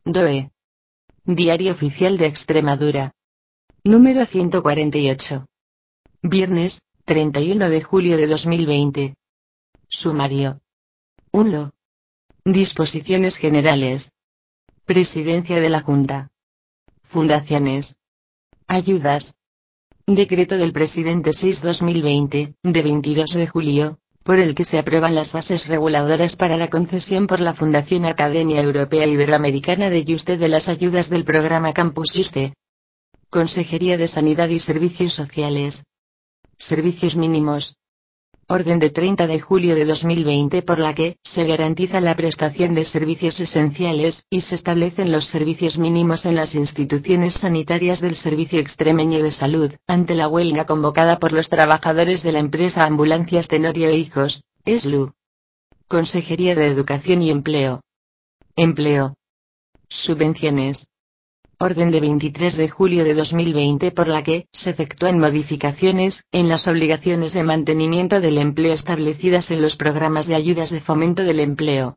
DOE. Diario Oficial de Extremadura. Número 148. Viernes, 31 de julio de 2020. Sumario. 1. Disposiciones generales. Presidencia de la Junta. Fundaciones. Ayudas. Decreto del Presidente 6/2020, de 22 de julio, por el que se aprueban las bases reguladoras para la concesión por la Fundación Academia Europea Iberoamericana de Yuste de las ayudas del programa Campus Yuste. Consejería de Sanidad y Servicios Sociales. Servicios mínimos. Orden de 30 de julio de 2020 por la que se garantiza la prestación de servicios esenciales, y se establecen los servicios mínimos en las instituciones sanitarias del Servicio Extremeño de Salud, ante la huelga convocada por los trabajadores de la empresa Ambulancias Tenorio e Hijos, ESLU. Consejería de Educación y Empleo. Empleo. Subvenciones. Orden de 23 de julio de 2020 por la que se efectúan modificaciones en las obligaciones de mantenimiento del empleo establecidas en los programas de ayudas de fomento del empleo.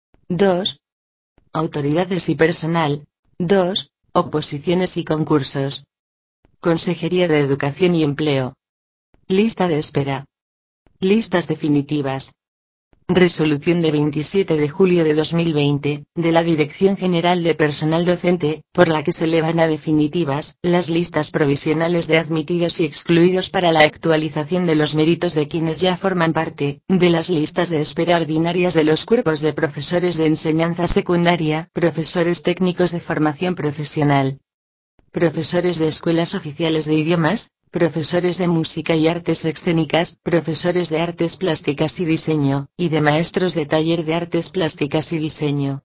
2. Autoridades y personal. 2. Oposiciones y concursos. Consejería de Educación y Empleo. Lista de espera. Listas definitivas. Resolución de 27 de julio de 2020, de la Dirección General de Personal Docente, por la que se elevan a definitivas las listas provisionales de admitidos y excluidos para la actualización de los méritos de quienes ya forman parte de las listas de espera ordinarias de los cuerpos de profesores de enseñanza secundaria, profesores técnicos de formación profesional, profesores de escuelas oficiales de idiomas, profesores de música y artes escénicas, profesores de artes plásticas y diseño, y de maestros de taller de artes plásticas y diseño.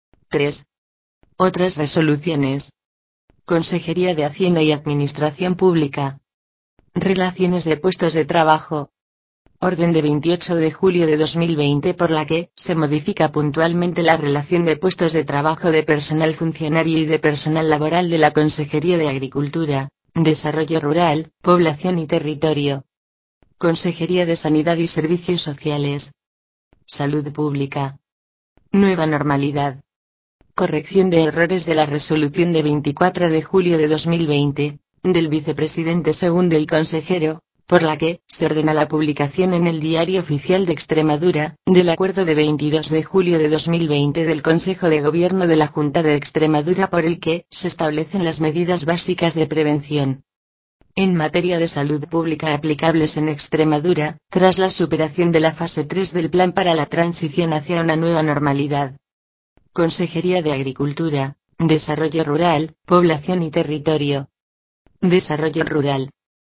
3. Otras resoluciones. Consejería de Hacienda y Administración Pública. Relaciones de puestos de trabajo. Orden de 28 de julio de 2020 por la que se modifica puntualmente la relación de puestos de trabajo de personal funcionario y de personal laboral de la Consejería de Agricultura, Desarrollo Rural, Población y Territorio. Consejería de Sanidad y Servicios Sociales. Salud Pública. Nueva normalidad. Corrección de errores de la resolución de 24 de julio de 2020, del vicepresidente segundo y consejero, por la que se ordena la publicación en el Diario Oficial de Extremadura, del acuerdo de 22 de julio de 2020 del Consejo de Gobierno de la Junta de Extremadura por el que se establecen las medidas básicas de prevención en materia de salud pública aplicables en Extremadura, tras la superación de la fase 3 del Plan para la Transición hacia una nueva normalidad. Consejería de Agricultura, Desarrollo Rural, Población y Territorio. Desarrollo Rural.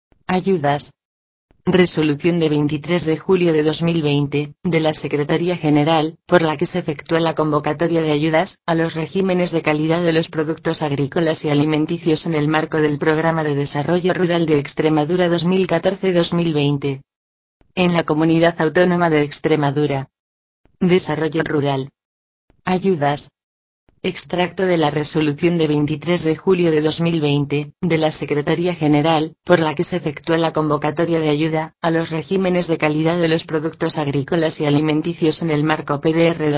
Ayudas. Resolución de 23 de julio de 2020, de la Secretaría General, por la que se efectúa la convocatoria de ayudas a los regímenes de calidad de los productos agrícolas y alimenticios en el marco del Programa de Desarrollo Rural de Extremadura 2014-2020. En la Comunidad Autónoma de Extremadura. Desarrollo Rural. Ayudas. Extracto de la resolución de 23 de julio de 2020, de la Secretaría General, por la que se efectúa la convocatoria de ayuda a los regímenes de calidad de los productos agrícolas y alimenticios en el marco PDR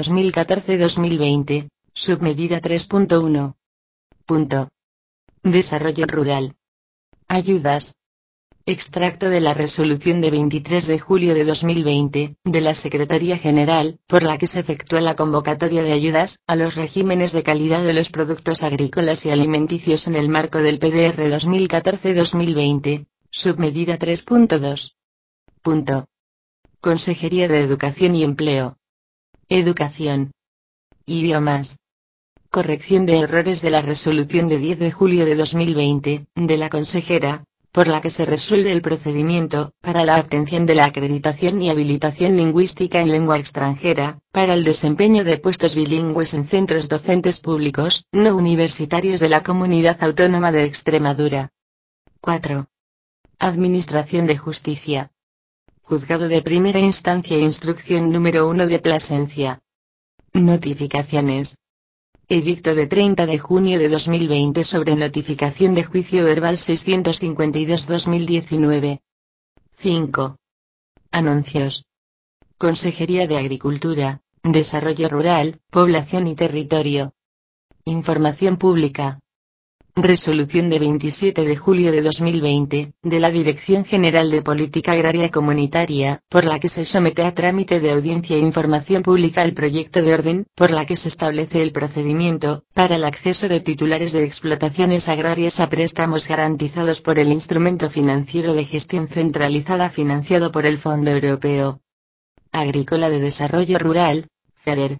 2014-2020, submedida 3.1. Desarrollo Rural. Ayudas. Extracto de la resolución de 23 de julio de 2020, de la Secretaría General, por la que se efectúa la convocatoria de ayudas a los regímenes de calidad de los productos agrícolas y alimenticios en el marco del PDR 2014-2020, submedida 3.2. Consejería de Educación y Empleo. Educación. Idiomas. Corrección de errores de la resolución de 10 de julio de 2020, de la consejera, por la que se resuelve el procedimiento para la obtención de la acreditación y habilitación lingüística en lengua extranjera, para el desempeño de puestos bilingües en centros docentes públicos, no universitarios de la Comunidad Autónoma de Extremadura. 4. Administración de Justicia. Juzgado de Primera Instancia e Instrucción número 1 de Plasencia. Notificaciones. Edicto de 30 de junio de 2020 sobre notificación de juicio verbal 652/2019. 5. Anuncios. Consejería de Agricultura, Desarrollo Rural, Población y Territorio. Información pública. Resolución de 27 de julio de 2020, de la Dirección General de Política Agraria Comunitaria, por la que se somete a trámite de audiencia e información pública el proyecto de orden, por la que se establece el procedimiento, para el acceso de titulares de explotaciones agrarias a préstamos garantizados por el Instrumento Financiero de Gestión Centralizada financiado por el Fondo Europeo Agrícola de Desarrollo Rural, FEDER,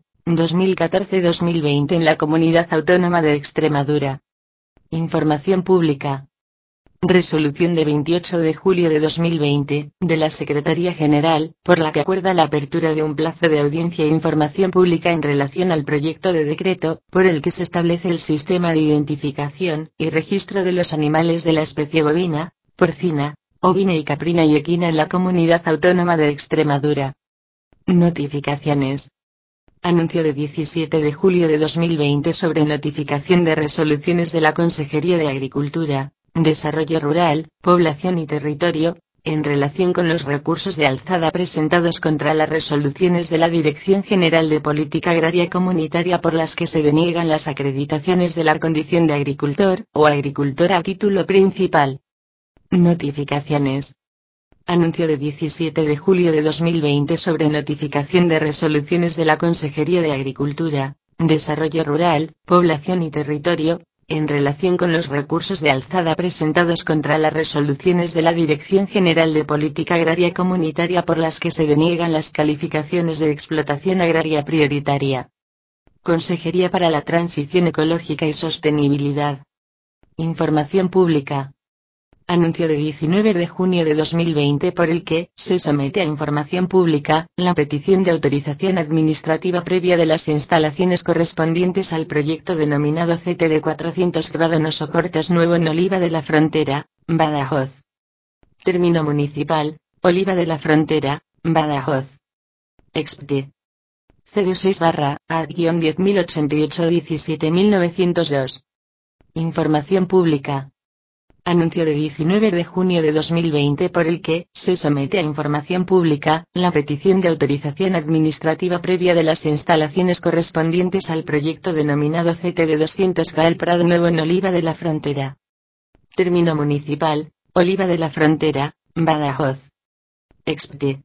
2014-2020 en la Comunidad Autónoma de Extremadura. Información pública. Resolución de 28 de julio de 2020, de la Secretaría General, por la que acuerda la apertura de un plazo de audiencia e información pública en relación al proyecto de decreto, por el que se establece el sistema de identificación y registro de los animales de la especie bovina, porcina, ovina y caprina y equina en la Comunidad Autónoma de Extremadura. Notificaciones. Anuncio de 17 de julio de 2020 sobre notificación de resoluciones de la Consejería de Agricultura, Desarrollo Rural, Población y Territorio, en relación con los recursos de alzada presentados contra las resoluciones de la Dirección General de Política Agraria Comunitaria por las que se deniegan las acreditaciones de la condición de agricultor o agricultora a título principal. Notificaciones. Anuncio de 17 de julio de 2020 sobre notificación de resoluciones de la Consejería de Agricultura, Desarrollo Rural, Población y Territorio, en relación con los recursos de alzada presentados contra las resoluciones de la Dirección General de Política Agraria Comunitaria por las que se deniegan las calificaciones de explotación agraria prioritaria. Consejería para la Transición Ecológica y Sostenibilidad. Información pública. Anuncio de 19 de junio de 2020 por el que se somete a información pública la petición de autorización administrativa previa de las instalaciones correspondientes al proyecto denominado CTD 400 Grádanos o Cortes Nuevo en Oliva de la Frontera, Badajoz. Término municipal, Oliva de la Frontera, Badajoz. Expte 06/A-10088-17902. Información pública. Anuncio de 19 de junio de 2020 por el que se somete a información pública la petición de autorización administrativa previa de las instalaciones correspondientes al proyecto denominado CTD 200K El Prado Nuevo en Oliva de la Frontera. Término municipal, Oliva de la Frontera, Badajoz. Expte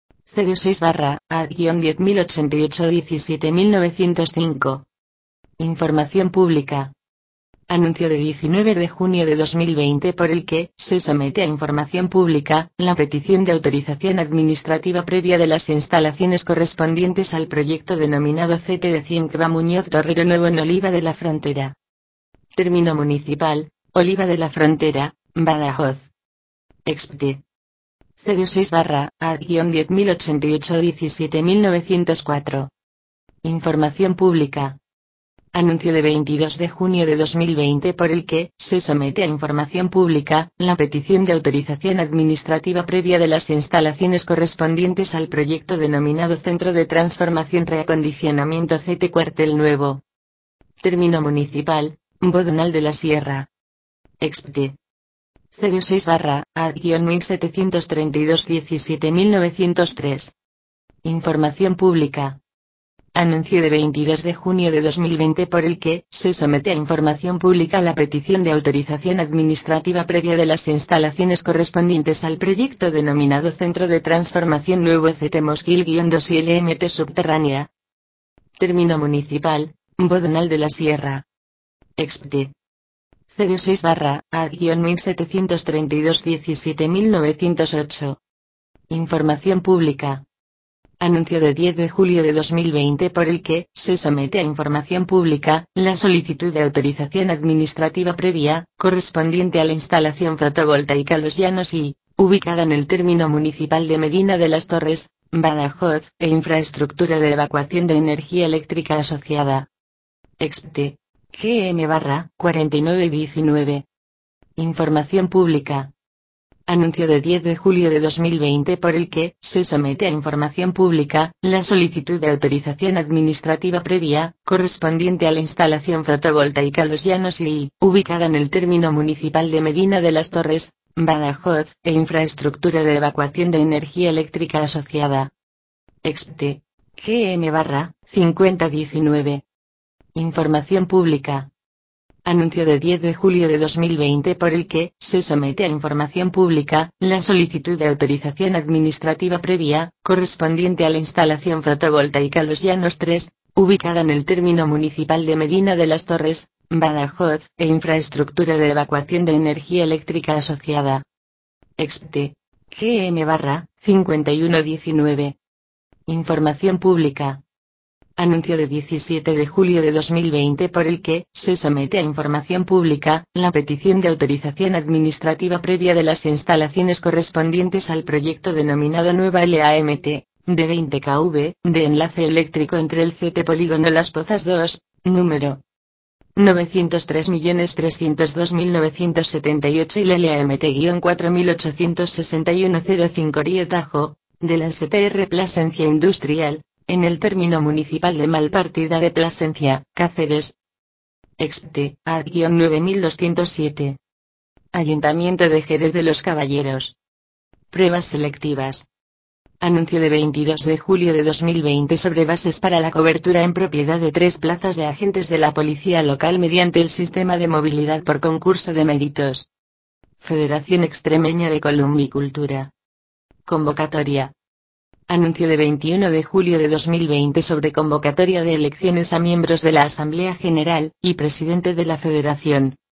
06/A-10088-17905. Información pública. Anuncio de 19 de junio de 2020 por el que se somete a información pública la petición de autorización administrativa previa de las instalaciones correspondientes al proyecto denominado CTD 100 CBA Muñoz Torrero Nuevo en Oliva de la Frontera. Término municipal, Oliva de la Frontera, Badajoz. Expte 06/A-10088-17904. Información pública. Anuncio de 22 de junio de 2020 por el que se somete a información pública la petición de autorización administrativa previa de las instalaciones correspondientes al proyecto denominado Centro de Transformación Reacondicionamiento CT Cuartel Nuevo. Término municipal, Bodonal de la Sierra. Expte 06/A-1732-17903. Información pública. Anuncio de 22 de junio de 2020 por el que se somete a información pública la petición de autorización administrativa previa de las instalaciones correspondientes al proyecto denominado Centro de Transformación Nuevo CT Mosquil-2 y LMT Subterránea. Término municipal, Bodonal de la Sierra. Expte 06/A-1732-17908. Información pública. Anuncio de 10 de julio de 2020 por el que se somete a información pública la solicitud de autorización administrativa previa, correspondiente a la instalación fotovoltaica Los Llanos y, ubicada en el término municipal de Medina de las Torres, Badajoz, e infraestructura de evacuación de energía eléctrica asociada. Expte GM/4919. Información pública. Anuncio de 10 de julio de 2020 por el que se somete a información pública la solicitud de autorización administrativa previa, correspondiente a la instalación fotovoltaica Los Llanos y, ubicada en el término municipal de Medina de las Torres, Badajoz, e infraestructura de evacuación de energía eléctrica asociada. Expte GM/5019. Información pública. Anuncio de 10 de julio de 2020 por el que se somete a información pública la solicitud de autorización administrativa previa, correspondiente a la instalación fotovoltaica Los Llanos 3, ubicada en el término municipal de Medina de las Torres, Badajoz, e infraestructura de evacuación de energía eléctrica asociada. Expte. GM/5119. Información pública. Anuncio de 17 de julio de 2020 por el que se somete a información pública la petición de autorización administrativa previa de las instalaciones correspondientes al proyecto denominado Nueva LAMT, de 20 kV, de enlace eléctrico entre el CT Polígono Las Pozas 2, número 903.302.978 y la LAMT-486105 Rietajo, de la STR Plasencia Industrial, en el término municipal de Malpartida de Plasencia, Cáceres. Expte. Ad-9207. Ayuntamiento de Jerez de los Caballeros. Pruebas selectivas. Anuncio de 22 de julio de 2020 sobre bases para la cobertura en propiedad de 3 plazas de agentes de la policía local mediante el sistema de movilidad por concurso de méritos. Federación Extremeña de Columbicultura. Convocatoria. Anuncio de 21 de julio de 2020 sobre convocatoria de elecciones a miembros de la Asamblea General y presidente de la Federación.